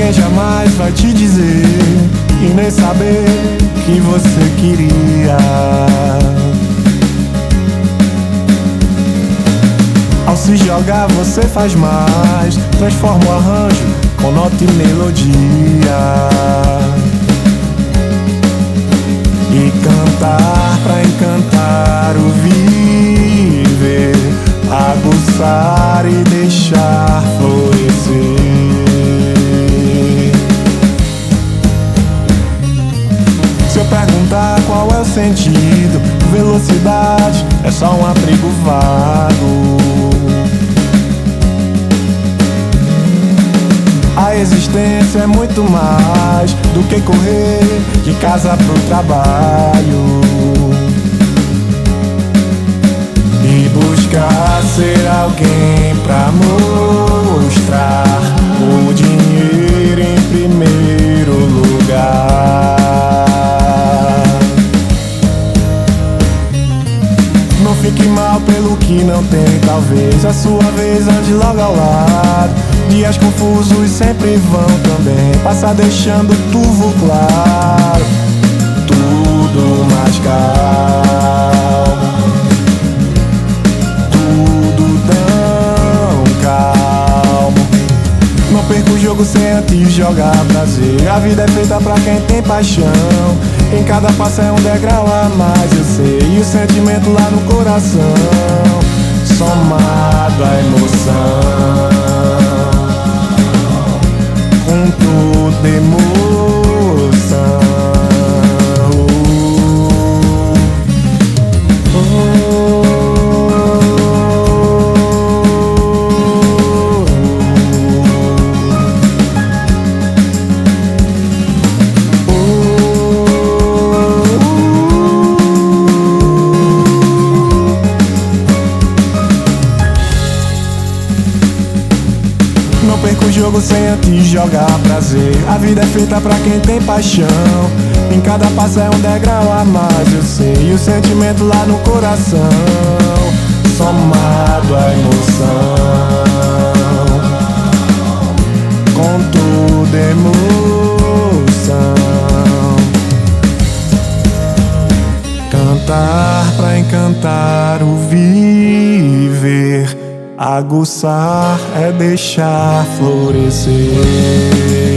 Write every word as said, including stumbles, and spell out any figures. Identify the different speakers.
Speaker 1: ninguém jamais vai te dizer e nem saber que você queria. Ao se jogar você faz mais, transforma o arranjo com nota e melodia. E cantar pra encantar o viver, aguçar e deixar florescer. Se eu perguntar qual é o sentido, velocidade é só um abrigo vago. A existência é muito mais do que correr de casa pro trabalho e buscar ser alguém pra mostrar o dinheiro em primeiro lugar. Não fique mal pelo que não tem, talvez a sua vez ande logo ao lado. Dias confusos sempre vão também passar deixando tudo claro, tudo mais calmo, tudo tão calmo. Não perca o jogo sem antes jogar prazer. A vida é feita pra quem tem paixão. Em cada passo é um degrau a mais, eu sei. E o sentimento lá no coração, somado à emoção, com toda emoção. Oh, oh, oh, não perca o jogo sem antes jogar prazer. A vida é feita pra quem tem paixão. Em cada passo é um degrau a mais, eu sei. E o sentimento lá no coração, somado à emoção, com toda emoção. Cantar pra encantar o viver, aguçar é deixar florescer.